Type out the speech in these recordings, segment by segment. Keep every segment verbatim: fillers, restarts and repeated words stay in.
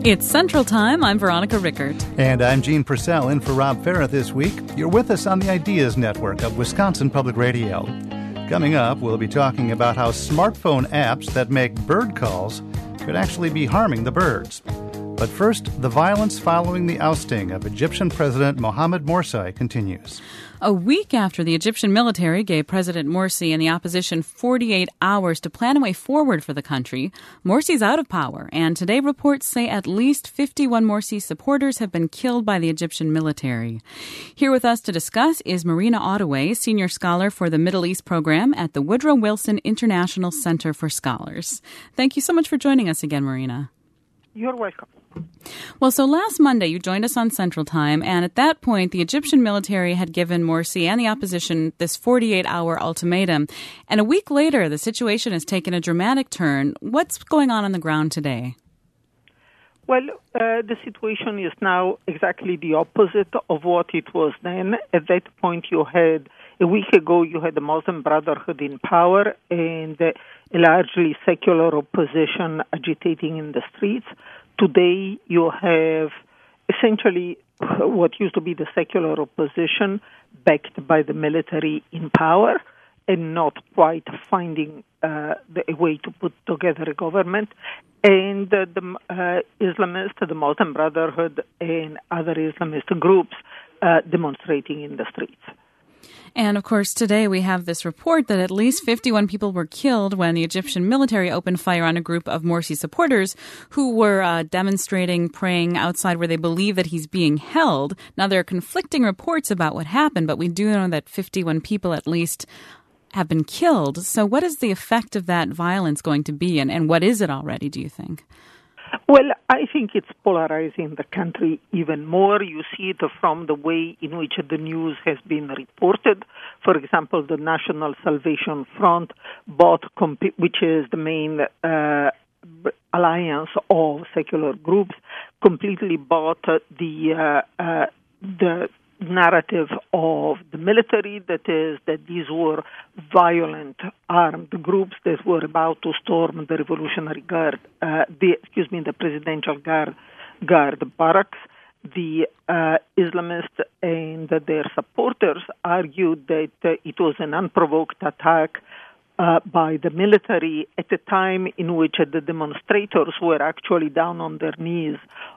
It's Central Time. I'm Veronica Rickert. And I'm Gene Purcell in for Rob Farah this week. You're with us on the Ideas Network of Wisconsin Public Radio. Coming up, we'll be talking about how smartphone apps that make bird calls could actually be harming the birds. But first, the violence following the ousting of Egyptian President Mohamed Morsi continues. A week after the Egyptian military gave President Morsi and the opposition forty-eight hours to plan a way forward for the country, Morsi's out of power, and today reports say at least fifty-one Morsi supporters have been killed by the Egyptian military. Here with us to discuss is Marina Ottaway, Senior Scholar for the Middle East Program at the Woodrow Wilson International Center for Scholars. Thank you so much for joining us again, Marina. You're welcome. Well, so last Monday you joined us on Central Time, and at that point the Egyptian military had given Morsi and the opposition this forty-eight hour ultimatum. And a week later, the situation has taken a dramatic turn. What's going on on the ground today? Well, uh, the situation is now exactly the opposite of what it was then. At that point, you had, a week ago, you had the Muslim Brotherhood in power and a largely secular opposition agitating in the streets. Today, you have essentially what used to be the secular opposition backed by the military in power and not quite finding uh, the, a way to put together a government. And uh, the uh, Islamists, the Muslim Brotherhood, and other Islamist groups uh, demonstrating in the streets. And, of course, today we have this report that at least fifty-one people were killed when the Egyptian military opened fire on a group of Morsi supporters who were uh, demonstrating, praying outside where they believe that he's being held. Now, there are conflicting reports about what happened, but we do know that fifty-one people at least have been killed. So what is the effect of that violence going to be, and, and what is it already, do you think? Well, I think it's polarizing the country even more. You see it from the way in which the news has been reported. For example, the National Salvation Front, bought, which is the main uh, alliance of secular groups, completely bought the uh, uh, the narrative of the military, that is, that these were violent armed groups that were about to storm the Revolutionary Guard, uh, the, excuse me, the Presidential Guard, Guard barracks. The uh, Islamists and their supporters argued that uh, it was an unprovoked attack uh, by the military at a time in which uh, the demonstrators were actually down on their knees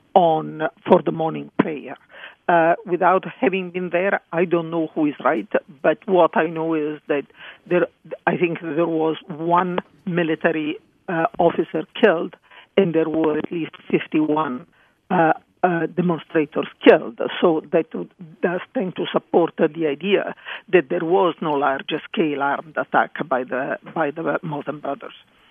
on for the morning prayer. Uh, without having been there, I don't know who is right, but what I know is that there, I think there was one military uh, officer killed, and there were at least fifty-one uh, uh, demonstrators killed. So that does tend to support uh, the idea that there was no large-scale armed attack by the by the Muslim Brothers.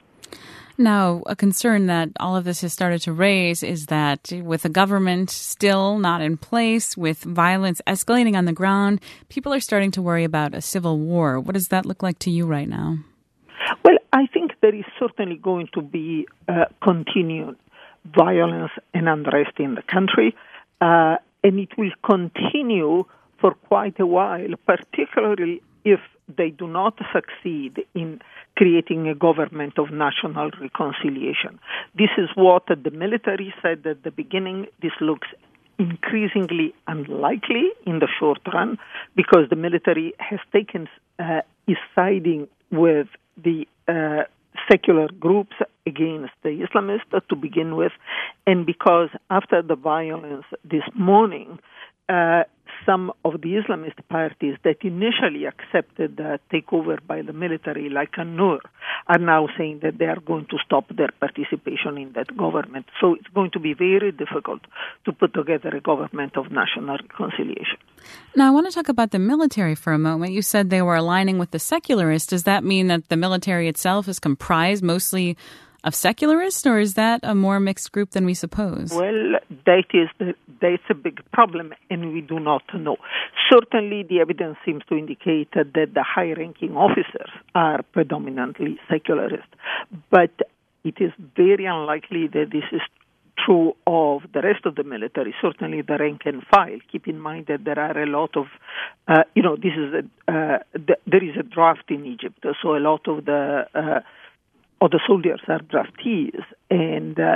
Now, a concern that all of this has started to raise is that with the government still not in place, with violence escalating on the ground, people are starting to worry about a civil war. What does that look like to you right now? Well, I think there is certainly going to be uh, continued violence and unrest in the country, uh, and it will continue for quite a while, particularly if they do not succeed in creating a government of national reconciliation. This is what the military said at the beginning. This looks increasingly unlikely in the short run because the military has taken, uh, is siding with the uh, secular groups against the Islamists to begin with, and because after the violence this morning, uh, some of the Islamist parties that initially accepted the takeover by the military, like An-Nur, are now saying that they are going to stop their participation in that government. So it's going to be very difficult to put together a government of national reconciliation. Now, I want to talk about the military for a moment. You said they were aligning with the secularists. Does that mean that the military itself is comprised mostly of secularists, or is that a more mixed group than we suppose? Well, that is the, that's a big problem, and we do not know. Certainly, the evidence seems to indicate that the high-ranking officers are predominantly secularist, but it is very unlikely that this is true of the rest of the military, certainly the rank and file. Keep in mind that there are a lot of, uh, you know, this is a, uh, th- there is a draft in Egypt, so a lot of the uh, of the soldiers are draftees, and uh,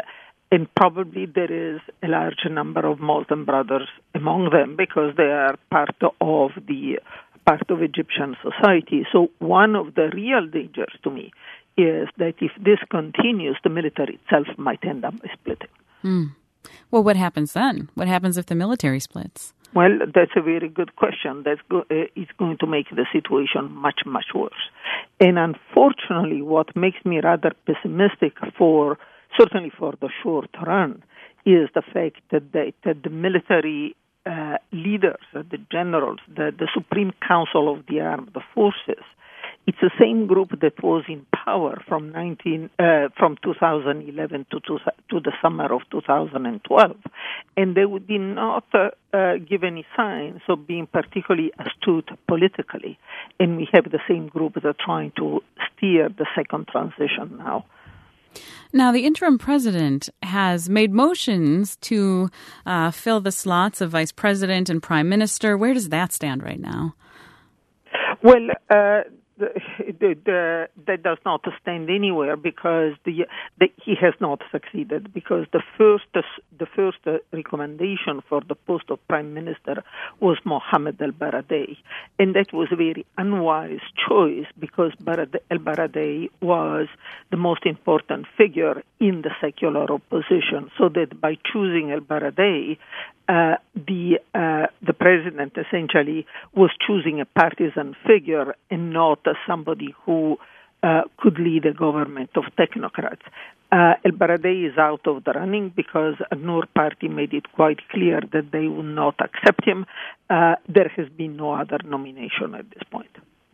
and probably there is a large number of Muslim brothers among them because they are part of the part of Egyptian society. So one of the real dangers to me is that if this continues, the military itself might end up splitting. Mm. Well, what happens then? What happens if the military splits? Well, that's a very good question. That's go- uh, it's going to make the situation much, much worse. And unfortunately, what makes me rather pessimistic for, certainly for the short run, is the fact that, that, that the military uh, leaders, uh, the generals, the, the Supreme Council of the Armed Forces, it's the same group that was in power from nineteen uh, from two thousand eleven to to, to the summer of two thousand twelve, and they did not uh, uh, give any signs of being particularly astute politically. And we have the same group that are trying to steer the second transition now. Now, the interim president has made motions to uh, fill the slots of vice president and prime minister. Where does that stand right now? Well, uh, The, the, the, that does not stand anywhere because the, the, he has not succeeded. Because the first the first recommendation for the post of prime minister was Mohammed al-Baradei, and that was a very unwise choice because Barade, al-Baradei was the most important figure in the secular opposition. So that by choosing al-Baradei, Uh, the uh, the president essentially was choosing a partisan figure and not uh, somebody who uh, could lead a government of technocrats. Uh, El-Baradei is out of the running because An-Nur party made it quite clear that they would not accept him. Uh, there has been no other nomination at this point.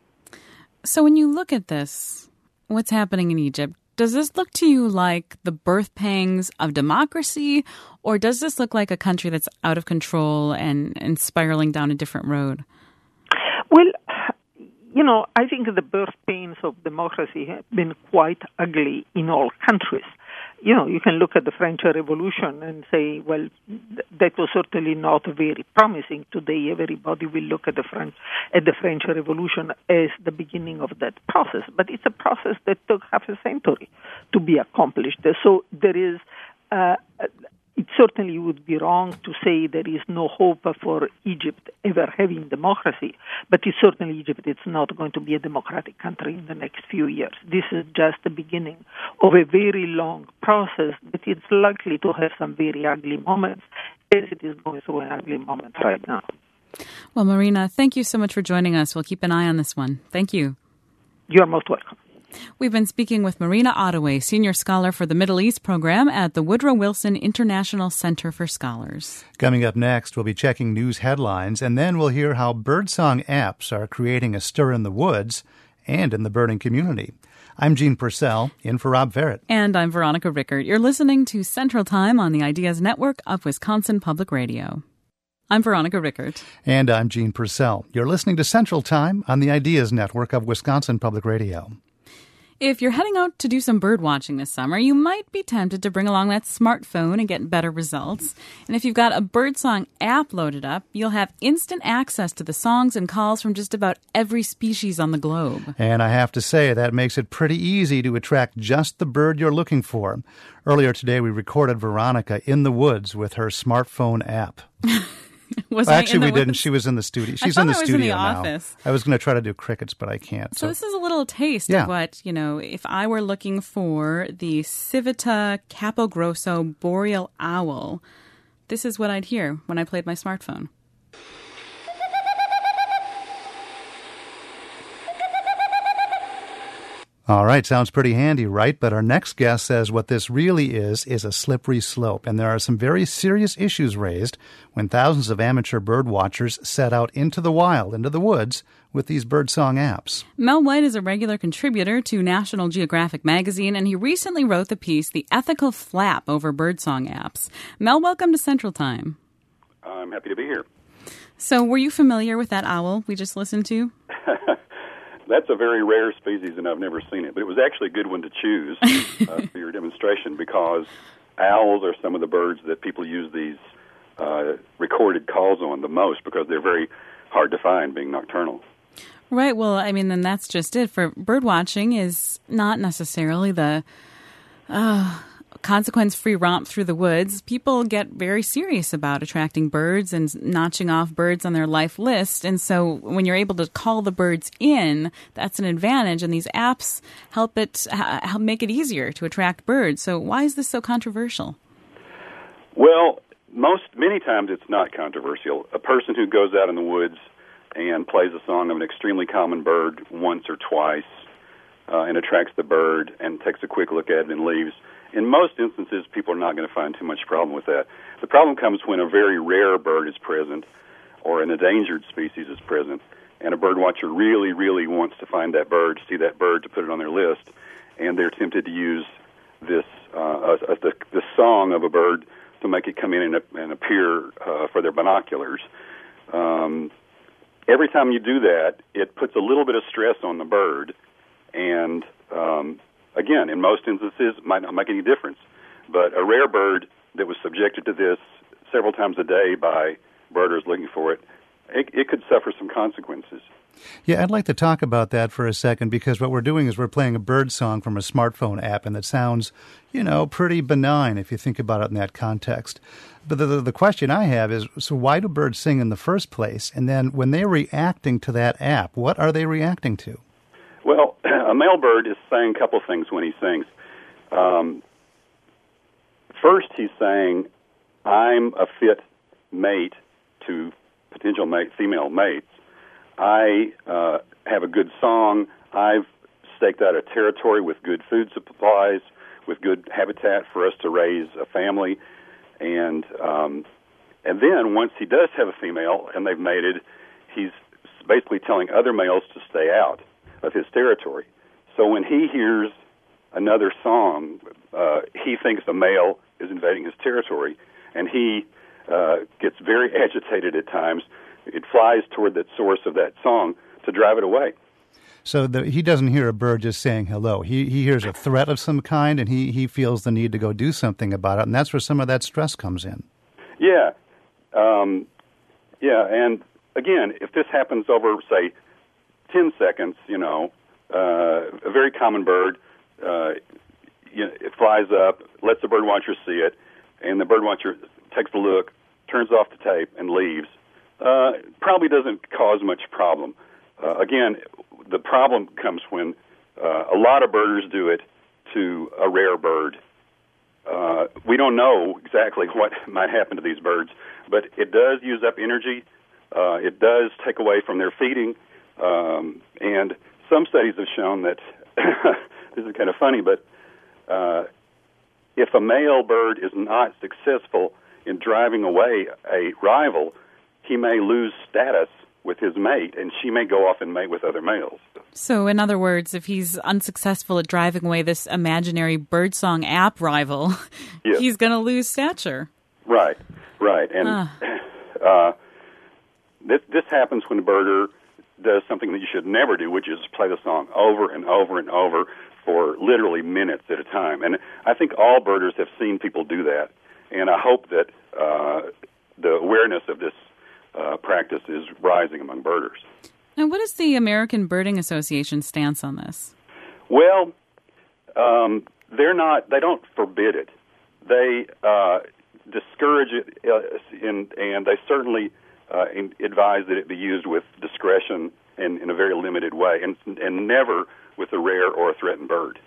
So when you look at this, what's happening in Egypt, does this look to you like the birth pangs of democracy, or does this look like a country that's out of control and, and spiraling down a different road? Well, you know, I think the birth pains of democracy have been quite ugly in all countries. You know, you can look at the French Revolution and say, well, th- that was certainly not very promising. Today, everybody will look at the French at the French Revolution as the beginning of that process. But it's a process that took half a century to be accomplished. So there is, uh, it certainly would be wrong to say there is no hope for Egypt ever having democracy. But it's certainly Egypt, it's not going to be a democratic country in the next few years. This is just the beginning of a very long process that is likely to have some very ugly moments, as it is going through an ugly moment right now. Well, Marina, thank you so much for joining us. We'll keep an eye on this one. Thank you. You're most welcome. We've been speaking with Marina Ottaway, Senior Scholar for the Middle East Program at the Woodrow Wilson International Center for Scholars. Coming up next, we'll be checking news headlines, and then we'll hear how birdsong apps are creating a stir in the woods and in the birding community. I'm Gene Purcell, in for Rob Ferret. And I'm Veronica Rickert. You're listening to Central Time on the Ideas Network of Wisconsin Public Radio. I'm Veronica Rickert. And I'm Gene Purcell. You're listening to Central Time on the Ideas Network of Wisconsin Public Radio. If you're heading out to do some bird watching this summer, you might be tempted to bring along that smartphone and get better results. And if you've got a birdsong app loaded up, you'll have instant access to the songs and calls from just about every species on the globe. And I have to say, that makes it pretty easy to attract just the bird you're looking for. Earlier today, we recorded Veronica in the woods with her smartphone app. Was well, actually, we woods? didn't. She was in the studio. She's I in the I was studio in the now. office. I was going to try to do crickets, but I can't. So. so this is a little taste yeah. of what, you know, if I were looking for the Civita Capogrosso boreal owl, this is what I'd hear when I played my smartphone. All right, sounds pretty handy, right? But our next guest says what this really is, is a slippery slope. And there are some very serious issues raised when thousands of amateur bird watchers set out into the wild, into the woods, with these birdsong apps. Mel White is a regular contributor to National Geographic magazine, and he recently wrote the piece, The Ethical Flap Over Birdsong Apps. Mel, welcome to Central Time. I'm happy to be here. So were you familiar with that owl we just listened to? That's a very rare species, and I've never seen it. But it was actually a good one to choose uh, for your demonstration because owls are some of the birds that people use these uh, recorded calls on the most because they're very hard to find, being nocturnal. Right. Well, I mean, then that's just it. For bird watching is not necessarily the uh, consequence-free romp through the woods, people get very serious about attracting birds and notching off birds on their life list. And so when you're able to call the birds in, that's an advantage. And these apps help it help make it easier to attract birds. So why is this so controversial? Well, most many times it's not controversial. A person who goes out in the woods and plays a song of an extremely common bird once or twice uh, and attracts the bird and takes a quick look at it and leaves, in most instances, people are not going to find too much problem with that. The problem comes when a very rare bird is present or an endangered species is present, and a bird watcher really, really wants to find that bird, see that bird, to put it on their list, and they're tempted to use this uh, uh, the, the song of a bird to make it come in and, and appear uh, for their binoculars. Um, every time you do that, it puts a little bit of stress on the bird, and um, again, in most instances, it might not make any difference. But a rare bird that was subjected to this several times a day by birders looking for it, it, it could suffer some consequences. Yeah, I'd like to talk about that for a second, because what we're doing is we're playing a bird song from a smartphone app, and it sounds, you know, pretty benign if you think about it in that context. But the, the, the question I have is, so why do birds sing in the first place? And then when they're reacting to that app, what are they reacting to? Well, a male bird is saying a couple things when he sings. Um, first, he's saying, I'm a fit mate to potential mate, female mates. I uh, have a good song. I've staked out a territory with good food supplies, with good habitat for us to raise a family. And um, and then once he does have a female and they've mated, he's basically telling other males to stay out of his territory. So when he hears another song, uh, he thinks a male is invading his territory, and he uh, gets very agitated at times. It flies toward that source of that song to drive it away. So the, he doesn't hear a bird just saying hello. He he hears a threat of some kind, and he, he feels the need to go do something about it, and that's where some of that stress comes in. Yeah. Um, yeah, and again, if this happens over, say, ten seconds, you know, uh, a very common bird, uh, you know, it flies up, lets the bird watcher see it, and the bird watcher takes a look, turns off the tape, and leaves. Uh, probably doesn't cause much problem. Uh, again, the problem comes when uh, a lot of birders do it to a rare bird. Uh, we don't know exactly what might happen to these birds, but it does use up energy. Uh, it does take away from their feeding. Um, and some studies have shown that, this is kind of funny, but uh, if a male bird is not successful in driving away a rival, he may lose status with his mate, and she may go off and mate with other males. So, in other words, if he's unsuccessful at driving away this imaginary birdsong app rival, yes. he's going to lose stature. Right, right. And uh. Uh, this, this happens when a birder does something that you should never do, which is play the song over and over and over for literally minutes at a time. And I think all birders have seen people do that, and I hope that uh, the awareness of this Uh, practice is rising among birders. Now, what is the American Birding Association stance on this? Well, um, they're not. They don't forbid it. They uh, discourage it, uh, in, and they certainly uh, in, advise that it be used with discretion and in a very limited way, and and never with a rare or a threatened bird.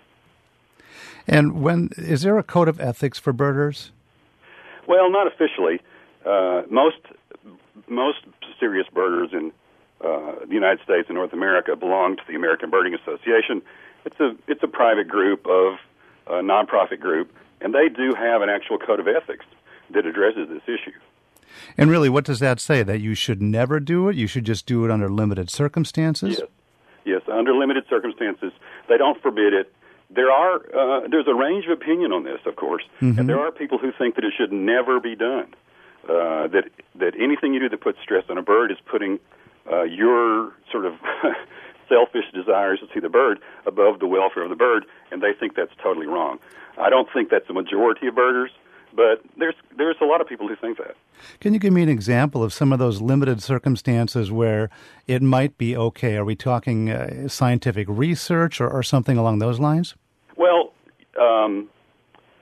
And when is there a code of ethics for birders? Well, not officially. Uh, most. Most serious birders in uh, the United States and North America belong to the American Birding Association. It's a it's a private group of a nonprofit group, and they do have an actual code of ethics that addresses this issue. And really, what does that say? That you should never do it? You should just do it under limited circumstances? Yes, yes, under limited circumstances. They don't forbid it. There are uh, there's a range of opinion on this, of course, mm-hmm. and there are people who think that it should never be done. Uh, that that anything you do that puts stress on a bird is putting uh, your sort of selfish desires to see the bird above the welfare of the bird, and they think that's totally wrong. I don't think that's the majority of birders, but there's there's a lot of people who think that. Can you give me an example of some of those limited circumstances where it might be okay? Are we talking uh, scientific research or, or something along those lines? Well, um,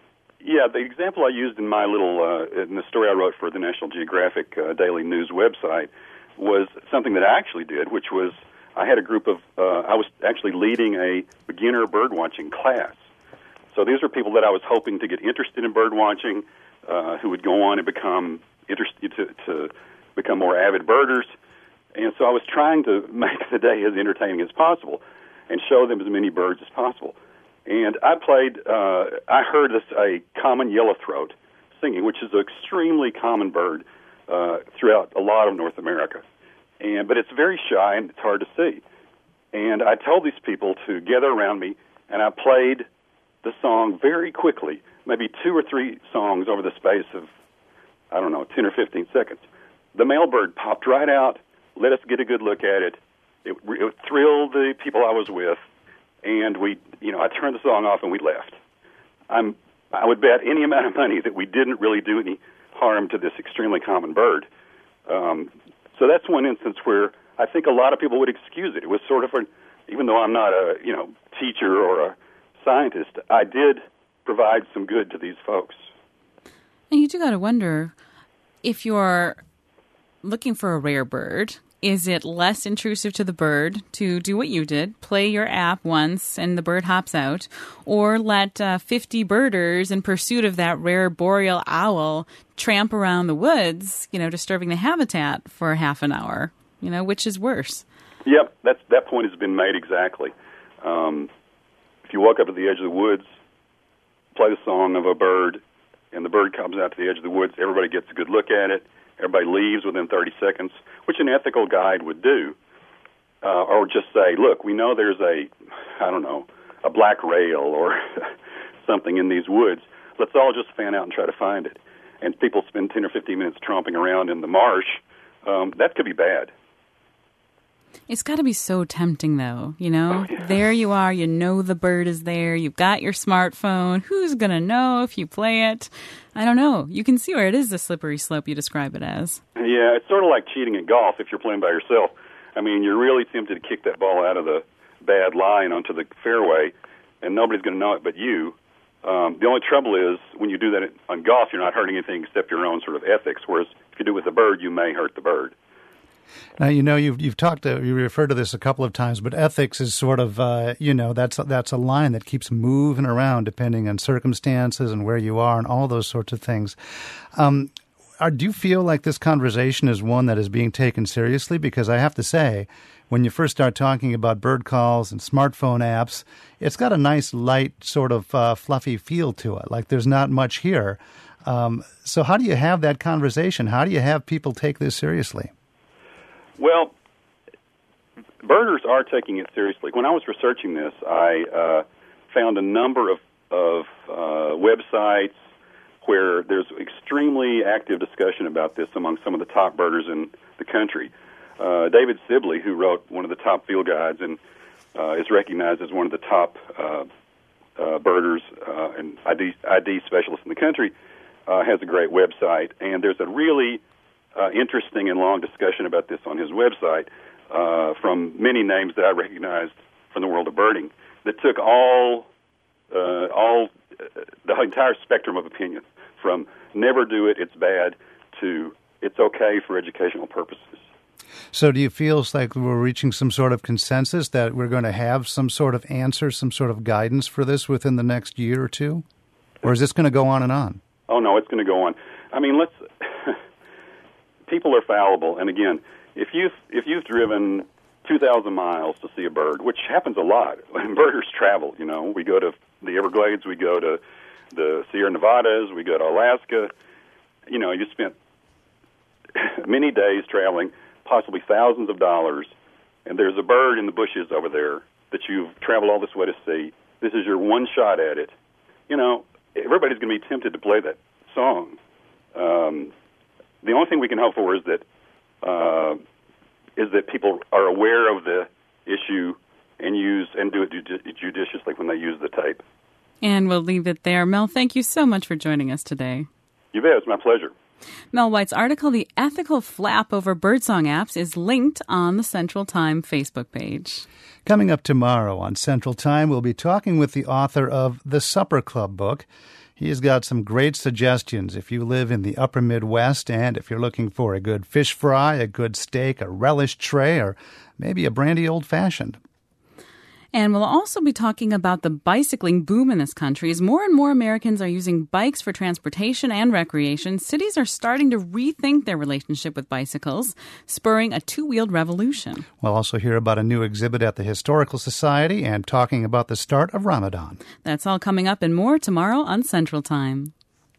Yeah, the example I used in my little, uh, in the story I wrote for the National Geographic uh, Daily News website was something that I actually did, which was I had a group of, uh, I was actually leading a beginner birdwatching class. So these are people that I was hoping to get interested in birdwatching, uh, who would go on and become interested to, to become more avid birders. And so I was trying to make the day as entertaining as possible and show them as many birds as possible. And I played, uh, I heard this, a common yellowthroat singing, which is an extremely common bird uh, throughout a lot of North America. And but it's very shy and it's hard to see. And I told these people to gather around me, and I played the song very quickly, maybe two or three songs over the space of, I don't know, ten or fifteen seconds. The male bird popped right out, let us get a good look at it. It, it thrilled the people I was with. And we, you know, I turned the song off and we left. I'm, I would bet any amount of money that we didn't really do any harm to this extremely common bird. Um, so that's one instance where I think a lot of people would excuse it. It was sort of, a, even though I'm not a, you know, teacher or a scientist, I did provide some good to these folks. And you do got to wonder, if you're looking for a rare bird, is it less intrusive to the bird to do what you did, play your app once and the bird hops out, or let uh, fifty birders in pursuit of that rare boreal owl tramp around the woods, you know, disturbing the habitat for half an hour? You know, which is worse? Yep, that's, that point has been made exactly. Um, if you walk up to the edge of the woods, play the song of a bird, and the bird comes out to the edge of the woods, everybody gets a good look at it. Everybody leaves within thirty seconds, which an ethical guide would do, uh, or just say, look, we know there's a, I don't know, a black rail or something in these woods. Let's all just fan out and try to find it. And people spend ten or fifteen minutes tromping around in the marsh. Um, that could be bad. It's got to be so tempting, though, you know? Oh, yeah. There you are, you know the bird is there, you've got your smartphone. Who's going to know if you play it? I don't know. You can see where it is the slippery slope you describe it as. Yeah, it's sort of like cheating at golf if you're playing by yourself. I mean, you're really tempted to kick that ball out of the bad line onto the fairway, and nobody's going to know it but you. Um, the only trouble is when you do that on golf, you're not hurting anything except your own sort of ethics, whereas if you do it with a bird, you may hurt the bird. Now, you know, you've you've talked to, you referred to this a couple of times, but ethics is sort of, uh, you know, that's that's a line that keeps moving around depending on circumstances and where you are and all those sorts of things. Um, are, do you feel like this conversation is one that is being taken seriously? Because I have to say, when you first start talking about bird calls and smartphone apps, it's got a nice, light, sort of uh, fluffy feel to it. Like there's not much here. Um, so how do you have that conversation? How do you have people take this seriously? Well, birders are taking it seriously. When I was researching this, I uh, found a number of, of uh, websites where there's extremely active discussion about this among some of the top birders in the country. Uh, David Sibley, who wrote one of the top field guides and uh, is recognized as one of the top uh, uh, birders uh, and I D, I D specialists in the country, uh, has a great website. And there's a really Uh, interesting and long discussion about this on his website uh, from many names that I recognized from the world of birding that took all uh, all uh, the entire spectrum of opinion, from never do it, it's bad, to it's okay for educational purposes. So do you feel like we're reaching some sort of consensus that we're going to have some sort of answer, some sort of guidance for this within the next year or two? Or is this going to go on and on? Oh, no, it's going to go on. I mean, let's... People are fallible, and again, if you've if you've driven two thousand miles to see a bird, which happens a lot, when birders travel, you know, we go to the Everglades, we go to the Sierra Nevadas, we go to Alaska. You know, you spent many days traveling, possibly thousands of dollars, and there's a bird in the bushes over there that you've traveled all this way to see. This is your one shot at it. You know, everybody's going to be tempted to play that song. Um, The only thing we can hope for is that uh, is that people are aware of the issue and use and do it judiciously when they use the tape. And we'll leave it there. Mel, thank you so much for joining us today. You bet. It's my pleasure. Mel White's article, The Ethical Flap Over Birdsong Apps, is linked on the Central Time Facebook page. Coming up tomorrow on Central Time, we'll be talking with the author of the Supper Club book. He's got some great suggestions if you live in the upper Midwest and if you're looking for a good fish fry, a good steak, a relish tray, or maybe a brandy old-fashioned. And we'll also be talking about the bicycling boom in this country. As more and more Americans are using bikes for transportation and recreation, cities are starting to rethink their relationship with bicycles, spurring a two-wheeled revolution. We'll also hear about a new exhibit at the Historical Society and talking about the start of Ramadan. That's all coming up and more tomorrow on Central Time.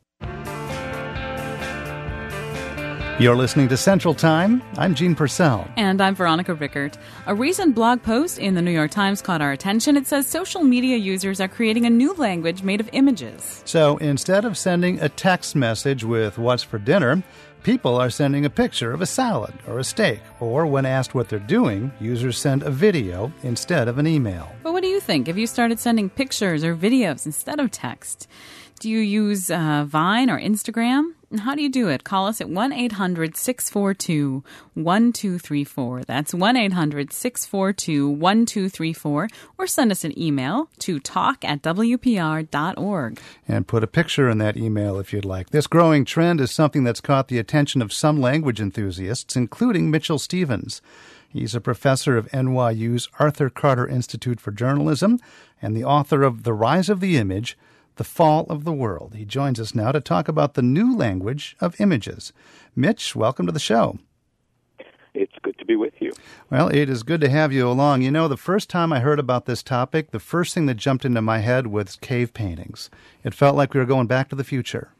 You're listening to Central Time. I'm Gene Purcell. And I'm Veronica Rickert. A recent blog post in the New York Times caught our attention. It says social media users are creating a new language made of images. So instead of sending a text message with what's for dinner, people are sending a picture of a salad or a steak. Or when asked what they're doing, users send a video instead of an email. But what do you think? Have you started sending pictures or videos instead of text? Do you use uh, Vine or Instagram? And how do you do it? Call us at one eight hundred six four two one two three four. That's one eight hundred six four two one two three four. Or send us an email to talk at w p r dot org. And put a picture in that email if you'd like. This growing trend is something that's caught the attention of some language enthusiasts, including Mitchell Stevens. He's a professor of N Y U's Arthur Carter Institute for Journalism and the author of The Rise of the Image, The Fall of the World. He joins us now to talk about the new language of images. Mitch, welcome to the show. It's good to be with you. Well, it is good to have you along. You know, the first time I heard about this topic, the first thing that jumped into my head was cave paintings. It felt like we were going back to the future.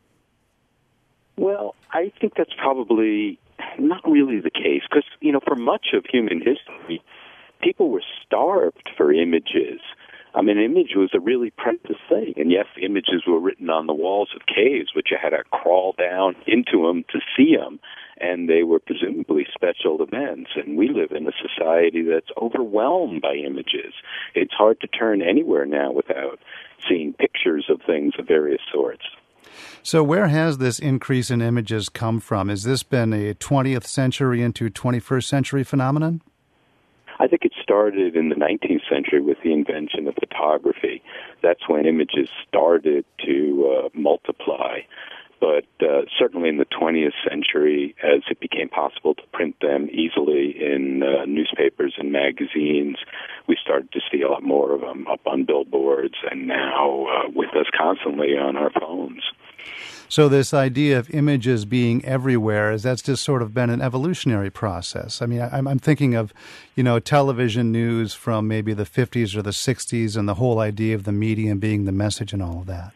Well, I think that's probably not really the case because, you know, for much of human history, people were starved for images. I mean, image was a really precious thing. And yes, images were written on the walls of caves, but you had to crawl down into them to see them. And they were presumably special events. And we live in a society that's overwhelmed by images. It's hard to turn anywhere now without seeing pictures of things of various sorts. So where has this increase in images come from? Has this been a twentieth century into twenty-first century phenomenon? I think it started in the nineteenth century with the invention of photography. That's when images started to uh, multiply. But uh, certainly in the twentieth century, as it became possible to print them easily in uh, newspapers and magazines, we started to see a lot more of them up on billboards and now uh, with us constantly on our phones. So this idea of images being everywhere, is that's just sort of been an evolutionary process? I mean, I'm, I'm thinking of, you know, television news from maybe the fifties or the sixties and the whole idea of the medium being the message and all of that.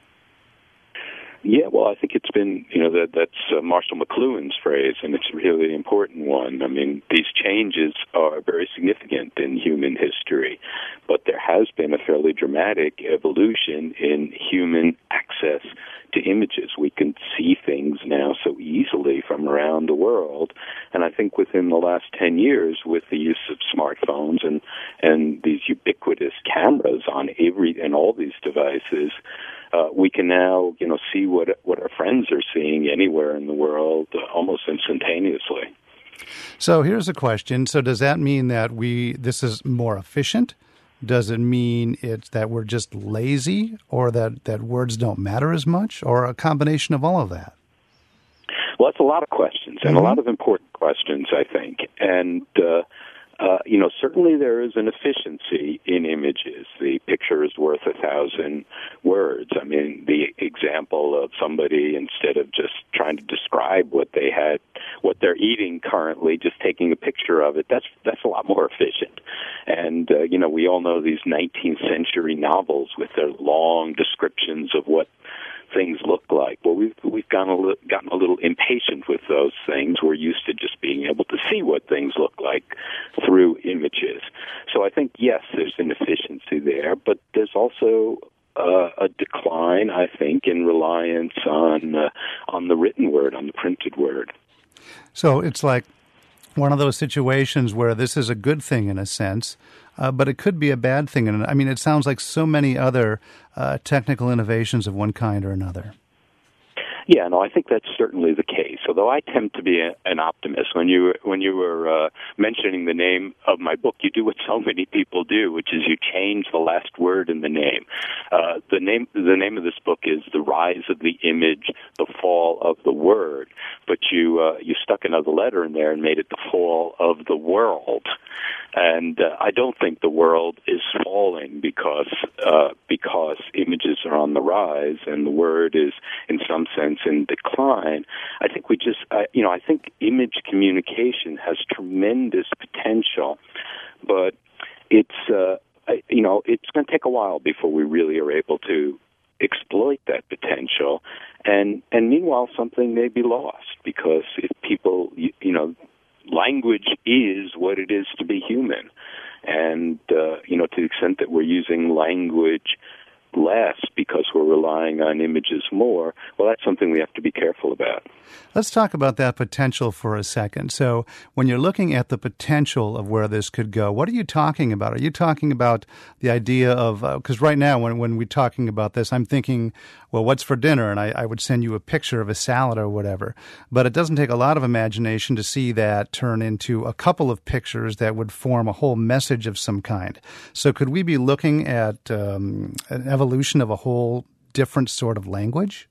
Yeah, well, I think it's been, you know, that that's uh, Marshall McLuhan's phrase, and it's a really important one. I mean, these changes are very significant in human history, but there has been a fairly dramatic evolution in human access to images. We can see things now so easily from around the world, and I think within the last ten years, with the use of smartphones and, and these ubiquitous cameras on every and all these devices, Uh, we can now, you know, see what what our friends are seeing anywhere in the world uh, almost instantaneously. So here's a question. So does that mean that we this is more efficient? Does it mean it's that we're just lazy, or that, that words don't matter as much, or a combination of all of that? Well, that's a lot of questions, and mm-hmm. a lot of important questions, I think. And uh, Uh, you know, certainly there is an efficiency in images. The picture is worth a thousand words. I mean, the example of somebody, instead of just trying to describe what they had, what they're eating currently, just taking a picture of it, that's that's a lot more efficient. And, uh, you know, we all know these nineteenth century novels with their long descriptions of what things look like. Well, we've we've gotten a, li- gotten a little impatient with those things. We're used to just being able to see what things look like through images. So I think, yes, there's an efficiency there, but there's also uh, a decline, I think, in reliance on uh, on the written word, on the printed word. So it's like one of those situations where this is a good thing in a sense, uh, but it could be a bad thing. And I mean, it sounds like so many other uh, technical innovations of one kind or another. Yeah, no, I think that's certainly the case. Although I tend to be a, an optimist. When you when you were uh, mentioning the name of my book, you do what so many people do, which is you change the last word in the name. Uh, the name the name of this book is "The Rise of the Image, the Fall of the Word," but you uh, you stuck another letter in there and made it "The Fall of the World." And uh, I don't think the world is falling because uh, because images are on the rise and the word is, in some sense, in decline. I think we just, uh, you know, I think image communication has tremendous potential, but it's, uh, you know, it's going to take a while before we really are able to exploit that potential. And and meanwhile, something may be lost because if people, you, you know, language is what it is to be human. And, uh, you know, to the extent that we're using language less because we're relying on images more, well, that's something we have to be careful about. Let's talk about that potential for a second. So when you're looking at the potential of where this could go, what are you talking about? Are you talking about the idea of, because uh, right now when, when we're talking about this, I'm thinking, well, what's for dinner? And I, I would send you a picture of a salad or whatever. But it doesn't take a lot of imagination to see that turn into a couple of pictures that would form a whole message of some kind. So could we be looking at um, an evolution of a whole different sort of language?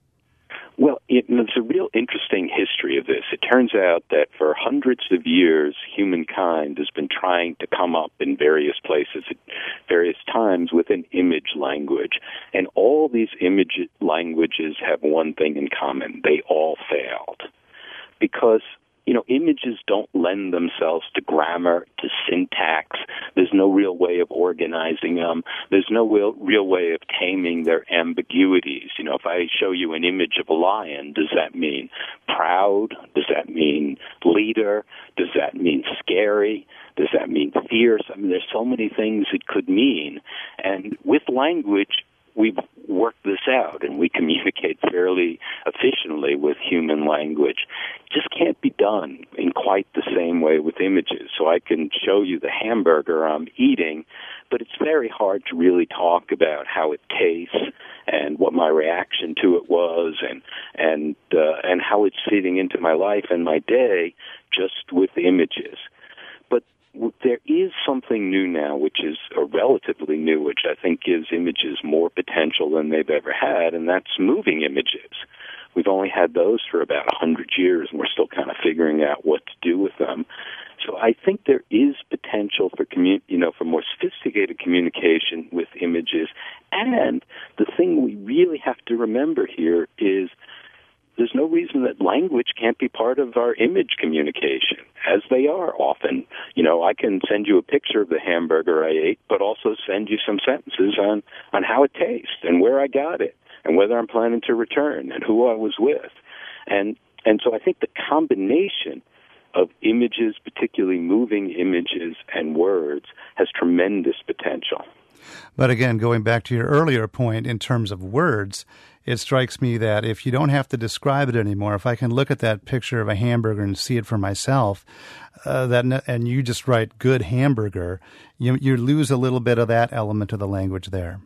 Well, it, there's a real interesting history of this. It turns out that for hundreds of years, humankind has been trying to come up in various places at various times with an image language. And all these image languages have one thing in common. They all failed. Because, you know, images don't lend themselves to grammar, to syntax. There's no real way of organizing them. There's no real, real way of taming their ambiguities. You know, if I show you an image of a lion, does that mean proud? Does that mean leader? Does that mean scary? Does that mean fierce? I mean, there's so many things it could mean. And with language, we've worked this out, and we communicate fairly efficiently with human language. It just can't be done in quite the same way with images. So I can show you the hamburger I'm eating, but it's very hard to really talk about how it tastes and what my reaction to it was and and uh, and how it's fitting into my life and my day just with images. But there is something new now, which is a relatively new, which I think gives images more potential than they've ever had, and that's moving images. We've only had those for about one hundred years, and we're still kind of figuring out what to do with them. So I think there is potential for commun- you know, for more sophisticated communication with images. And the thing we really have to remember here is there's no reason that language can't be part of our image communication, as they are often. You know, I can send you a picture of the hamburger I ate, but also send you some sentences on, on how it tastes and where I got it and whether I'm planning to return and who I was with. And and so I think the combination of images, particularly moving images and words, has tremendous potential. But again, going back to your earlier point in terms of words, it strikes me that if you don't have to describe it anymore, if I can look at that picture of a hamburger and see it for myself, uh, that and you just write "good hamburger," you you lose a little bit of that element of the language there.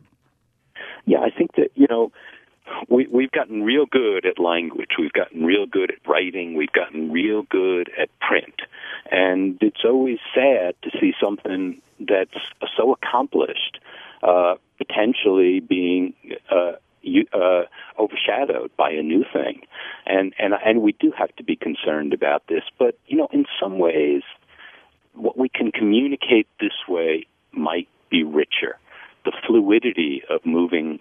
Yeah, I think that, you know, we, we've gotten real good at language. We've gotten real good at writing. We've gotten real good at print. And it's always sad to see something that's so accomplished uh, potentially being uh, you, uh, overshadowed by a new thing. And, and, and we do have to be concerned about this. But, you know, in some ways, what we can communicate this way might be richer. The fluidity of moving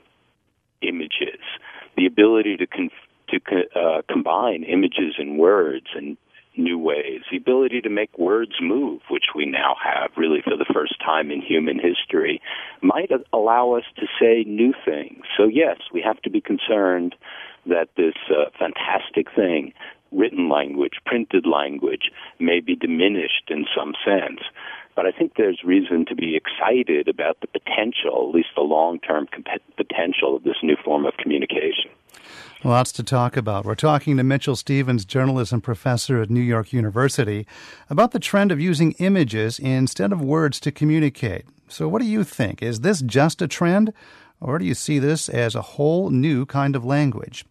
images, the ability to con- to uh, combine images and words in new ways, the ability to make words move, which we now have really for the first time in human history, might allow us to say new things. So yes, we have to be concerned that this uh, fantastic thing, written language, printed language, may be diminished in some sense. But I think there's reason to be excited about the potential, at least the long-term comp- potential of this new form of communication. Lots to talk about. We're talking to Mitchell Stevens, journalism professor at New York University, about the trend of using images instead of words to communicate. So what do you think? Is this just a trend, or do you see this as a whole new kind of language?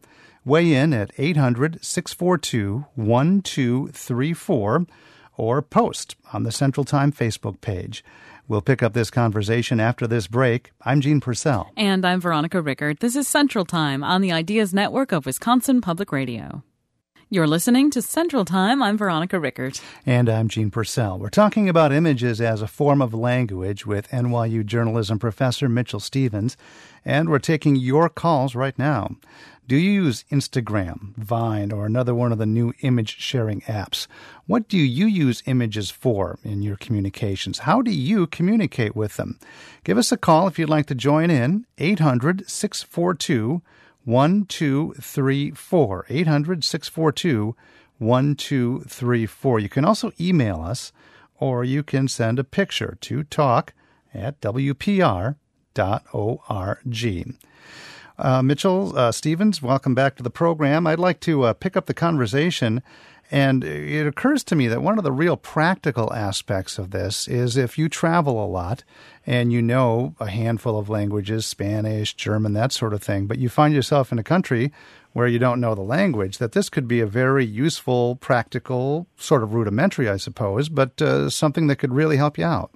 Weigh in at eight hundred, six four two, one two three four or post on the Central Time Facebook page. We'll pick up this conversation after this break. I'm Gene Purcell. And I'm Veronica Rickert. This is Central Time on the Ideas Network of Wisconsin Public Radio. You're listening to Central Time. I'm Veronica Rickert. And I'm Gene Purcell. We're talking about images as a form of language with N Y U journalism professor Mitchell Stevens. And we're taking your calls right now. Do you use Instagram, Vine, or another one of the new image-sharing apps? What do you use images for in your communications? How do you communicate with them? Give us a call if you'd like to join in, eight hundred, six four two, one two three four, eight hundred, six four two, one two three four. You can also email us, or you can send a picture to talk at w p r dot org. Uh, Mitchell uh, Stevens, welcome back to the program. I'd like to uh, pick up the conversation, and it occurs to me that one of the real practical aspects of this is if you travel a lot and you know a handful of languages, Spanish, German, that sort of thing, but you find yourself in a country where you don't know the language, that this could be a very useful, practical, sort of rudimentary, I suppose, but uh, something that could really help you out.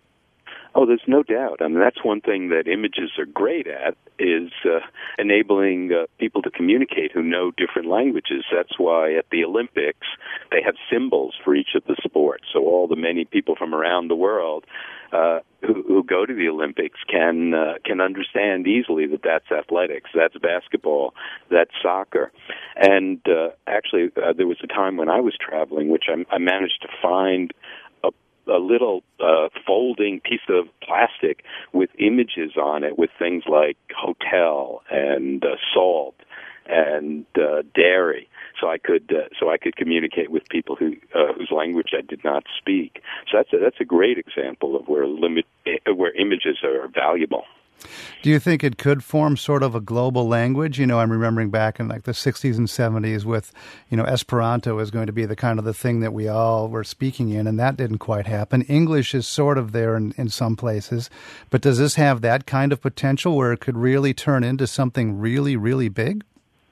Oh, there's no doubt. I mean, that's one thing that images are great at, is uh, enabling uh, people to communicate who know different languages. That's why at the Olympics, they have symbols for each of the sports. So all the many people from around the world uh, who, who go to the Olympics can uh, can understand easily that that's athletics, that's basketball, that's soccer. And uh, actually, uh, there was a time when I was traveling, which I, I managed to find a little uh, folding piece of plastic with images on it with things like hotel and uh, salt and uh, dairy, so I could uh, so I could communicate with people who uh, whose language I did not speak. So that's a, that's a great example of where limit where images are valuable. Do you think it could form sort of a global language? You know, I'm remembering back in like the sixties and seventies with, you know, Esperanto is going to be the kind of the thing that we all were speaking in, and that didn't quite happen. English is sort of there in, in some places, but does this have that kind of potential where it could really turn into something really, really big?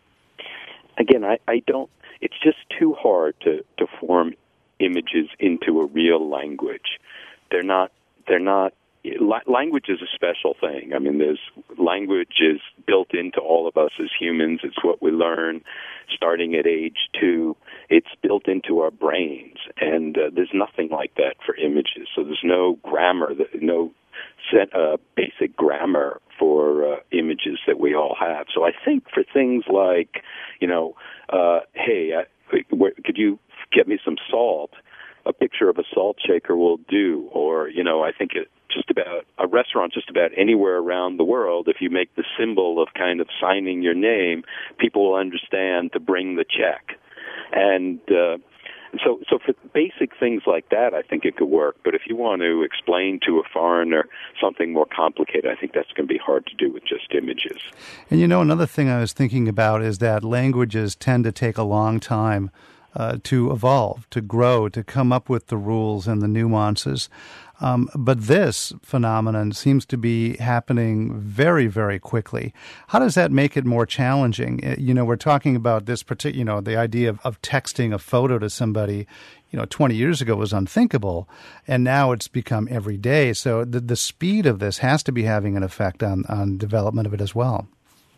Again, I, I don't, it's just too hard to, to form images into a real language. They're not, they're not, language is a special thing. I mean, there's language is built into all of us as humans. It's what we learn starting at age two. It's built into our brains, and uh, there's nothing like that for images. So there's no grammar, no set, uh, basic grammar for uh, images that we all have. So I think for things like, you know, uh, hey, I, where, could you get me some salt? A picture of a salt shaker will do. Or, you know, I think it, just about a restaurant just about anywhere around the world, if you make the symbol of kind of signing your name, people will understand to bring the check. And uh, so so for basic things like that, I think it could work. But if you want to explain to a foreigner something more complicated, I think that's going to be hard to do with just images. And, you know, another thing I was thinking about is that languages tend to take a long time Uh, to evolve, to grow, to come up with the rules and the nuances. Um, but this phenomenon seems to be happening very, very quickly. How does that make it more challenging? You know, we're talking about this particular, you know, the idea of, of texting a photo to somebody, you know, twenty years ago was unthinkable, and now it's become every day. So the, the speed of this has to be having an effect on, on development of it as well.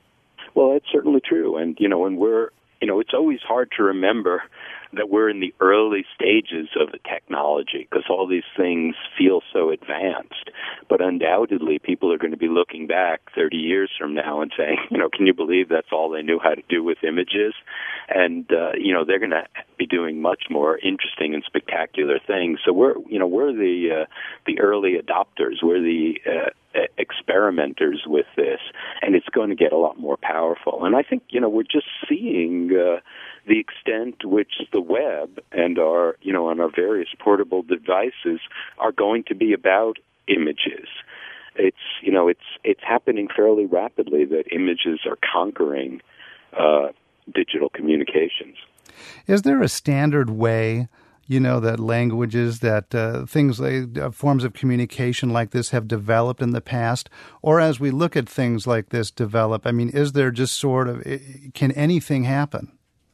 Well, that's certainly true. And, you know, when we're You know, it's always hard to remember that we're in the early stages of the technology because all these things feel so advanced. But undoubtedly, people are going to be looking back thirty years from now and saying, you know, can you believe that's all they knew how to do with images? And, uh, you know, they're going to be doing much more interesting and spectacular things. So we're, you know, we're the uh, the early adopters. We're the uh, experimenters with this, and it's going to get a lot more powerful. And I think, you know, we're just seeing uh, the extent to which the web and our, you know, on our various portable devices are going to be about images. It's, you know, it's it's happening fairly rapidly that images are conquering uh, digital communications. Is there a standard way you know, that languages, that uh, things, like uh, forms of communication like this have developed in the past? Or as we look at things like this develop, I mean, is there just sort of, can anything happen?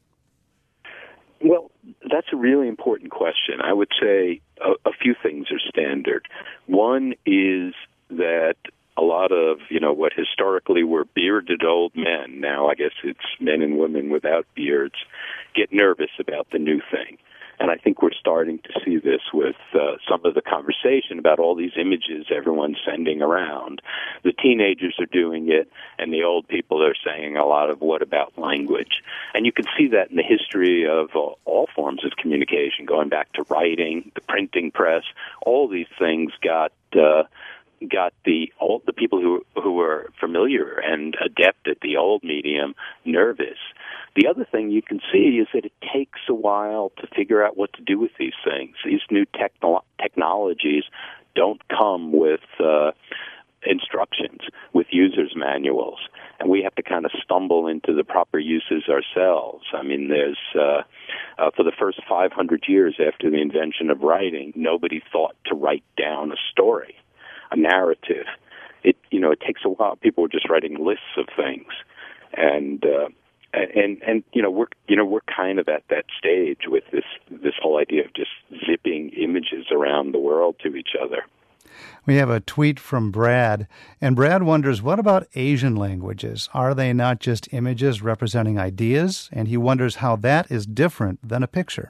Well, that's a really important question. I would say a, a few things are standard. One is that a lot of, you know, what historically were bearded old men, now I guess it's men and women without beards, get nervous about the new thing. And I think we're starting to see this with uh, some of the conversation about all these images everyone's sending around. The teenagers are doing it, and the old people are saying a lot of what about language. And you can see that in the history of uh, all forms of communication, going back to writing, the printing press. All these things got uh, got the old, the people who who were familiar and adept at the old medium nervous. The other thing you can see is that it takes a while to figure out what to do with these things. These new techno- technologies don't come with uh, instructions, with users' manuals, and we have to kind of stumble into the proper uses ourselves. I mean, there's uh, uh, for the first five hundred years after the invention of writing, nobody thought to write down a story, a narrative. It you know it takes a while. People were just writing lists of things, and uh, And, and, you know, we're, you know, we're kind of at that stage with this, this whole idea of just zipping images around the world to each other. We have a tweet from Brad, and Brad wonders, what about Asian languages? Are they not just images representing ideas? And he wonders how that is different than a picture.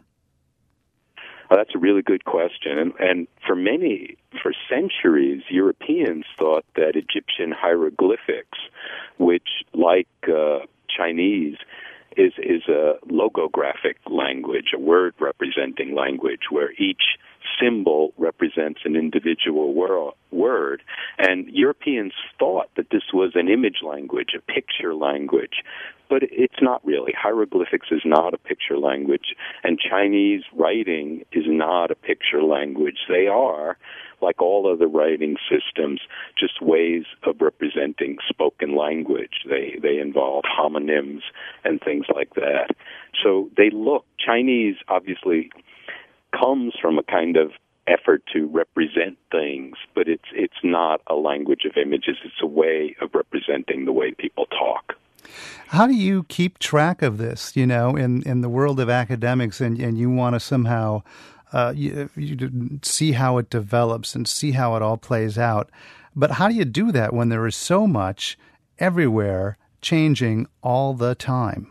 Well, that's a really good question. And, and for many, for centuries, Europeans thought that Egyptian hieroglyphics, which, like uh, Chinese, is is a logographic language, a word-representing language, where each symbol represents an individual wor- word. And Europeans thought that this was an image language, a picture language, but it's not really. Hieroglyphics is not a picture language, and Chinese writing is not a picture language. They are, like all other writing systems, just ways of representing spoken language. They they involve homonyms and things like that. So they look, Chinese obviously comes from a kind of effort to represent things, but it's it's not a language of images. It's a way of representing the way people talk. How do you keep track of this, you know, in, in the world of academics, and, and you want to somehow uh, you, you see how it develops and see how it all plays out? But how do you do that when there is so much everywhere changing all the time?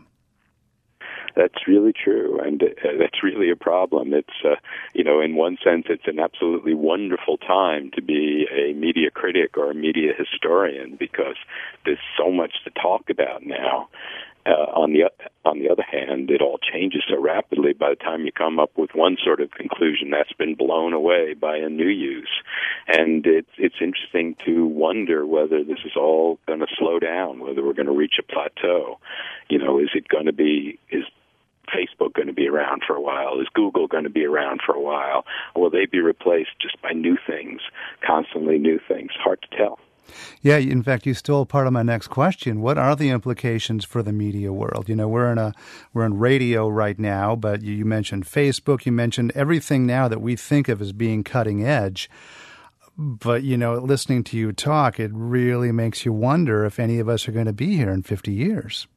That's really true, and uh, that's really a problem. It's, uh, you know, in one sense, it's an absolutely wonderful time to be a media critic or a media historian because there's so much to talk about now. Uh, on the on the other hand, it all changes so rapidly. By the time you come up with one sort of conclusion, that's been blown away by a new use, and it's it's interesting to wonder whether this is all going to slow down, whether we're going to reach a plateau. You know, is it going to be is Facebook going to be around for a while? Is Google going to be around for a while? Or will they be replaced just by new things, constantly new things? Hard to tell. Yeah, in fact, you stole part of my next question. What are the implications for the media world? You know, we're in a we're in radio right now, but you, you mentioned Facebook. You mentioned everything now that we think of as being cutting edge. But, you know, listening to you talk, it really makes you wonder if any of us are going to be here in fifty years.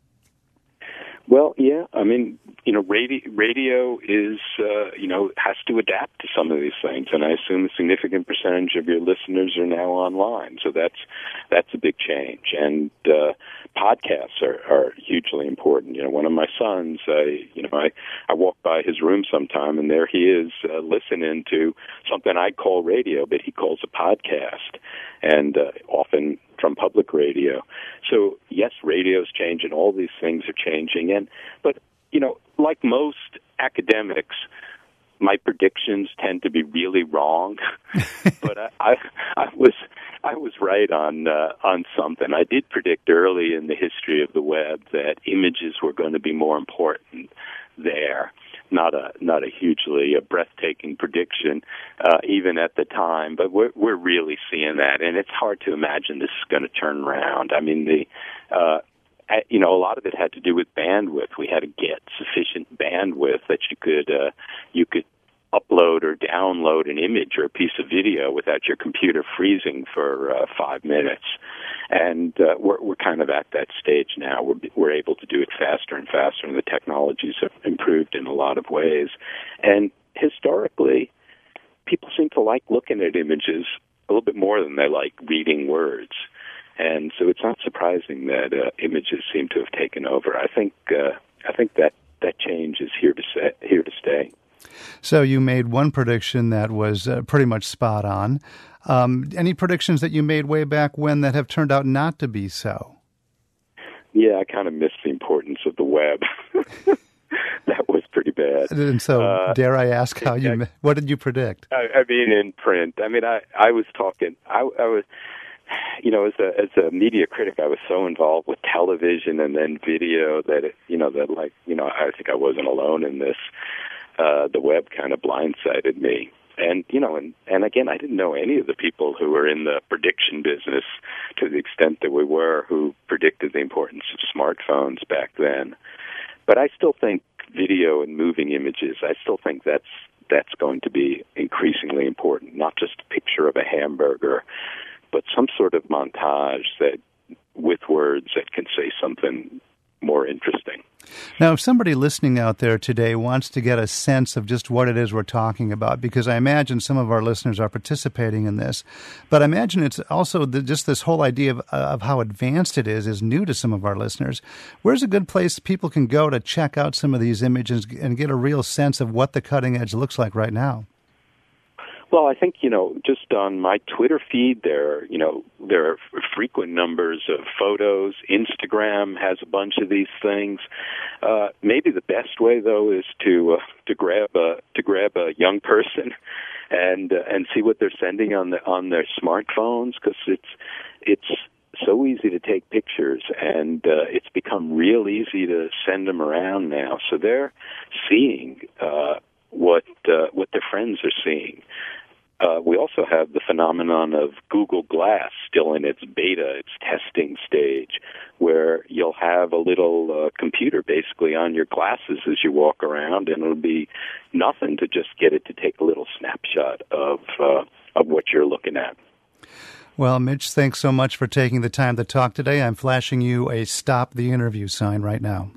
Well, yeah, I mean, you know, radio, radio is, uh, you know, has to adapt to some of these things, and I assume a significant percentage of your listeners are now online, so that's that's a big change. And uh, podcasts are, are hugely important. You know, one of my sons, I, you know, I, I walk by his room sometime, and there he is uh, listening to something I call radio, but he calls a podcast, and uh, often from public radio. So, yes, radio's changing, all these things are changing, and but, you know, like most academics, my predictions tend to be really wrong. But I, I, I was I was right on uh, on something. I did predict early in the history of the web that images were going to be more important there. Not a not a hugely a breathtaking prediction, uh, even at the time, but we're we're really seeing that, and it's hard to imagine this is going to turn around. I mean, the uh, you know, a lot of it had to do with bandwidth. We had to get sufficient bandwidth that you could uh, you could upload or download an image or a piece of video without your computer freezing for uh, five minutes. And uh, we're, we're kind of at that stage now. We're, we're able to do it faster and faster, and the technologies have improved in a lot of ways. And historically, people seem to like looking at images a little bit more than they like reading words. And so it's not surprising that uh, images seem to have taken over. I think uh, I think that, that change is here to say, here to stay. So you made one prediction that was uh, pretty much spot on. Um, any predictions that you made way back when that have turned out not to be so? Yeah, I kind of missed the importance of the web. That was pretty bad. And so, uh, dare I ask how you? I, what did you predict? I, I mean, in print. I mean, I, I was talking. I, I was, you know, as a as a media critic, I was so involved with television and then video that it, you know, that like, you know, I think I wasn't alone in this. Uh, the web kind of blindsided me. And, you know, and, and again, I didn't know any of the people who were in the prediction business to the extent that we were, who predicted the importance of smartphones back then. But I still think video and moving images, I still think that's that's going to be increasingly important, not just a picture of a hamburger, but some sort of montage that with words that can say something more interesting. Now, if somebody listening out there today wants to get a sense of just what it is we're talking about, because I imagine some of our listeners are participating in this, but I imagine it's also the, just this whole idea of, of how advanced it is is new to some of our listeners. Where's a good place people can go to check out some of these images and get a real sense of what the cutting edge looks like right now? Well, I think, you know, just on my Twitter feed there, you know, there are frequent numbers of photos. Instagram has a bunch of these things. Uh, maybe the best way, though, is to uh, to grab a to grab a young person and uh, and see what they're sending on the on their smartphones, because it's it's so easy to take pictures, and uh, it's become real easy to send them around now. So they're seeing uh, what uh, what their friends are seeing. Uh, we also have the phenomenon of Google Glass still in its beta, its testing stage, where you'll have a little uh, computer basically on your glasses as you walk around, and it'll be nothing to just get it to take a little snapshot of uh, of what you're looking at. Well, Mitch, thanks so much for taking the time to talk today. I'm flashing you a stop the interview sign right now.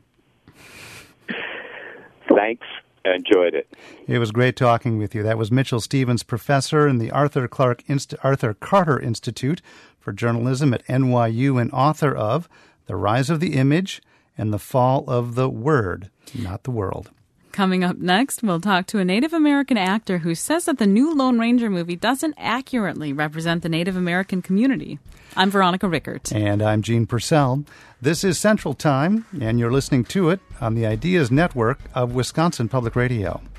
Thanks. I enjoyed it. It was great talking with you. That was Mitchell Stevens, professor in the Arthur Clark Inst- Arthur Carter Institute for Journalism at N Y U and author of The Rise of the Image and the Fall of the Word, not the World. Coming up next, we'll talk to a Native American actor who says that the new Lone Ranger movie doesn't accurately represent the Native American community. I'm Veronica Rickert. And I'm Gene Purcell. This is Central Time, and you're listening to it on the Ideas Network of Wisconsin Public Radio.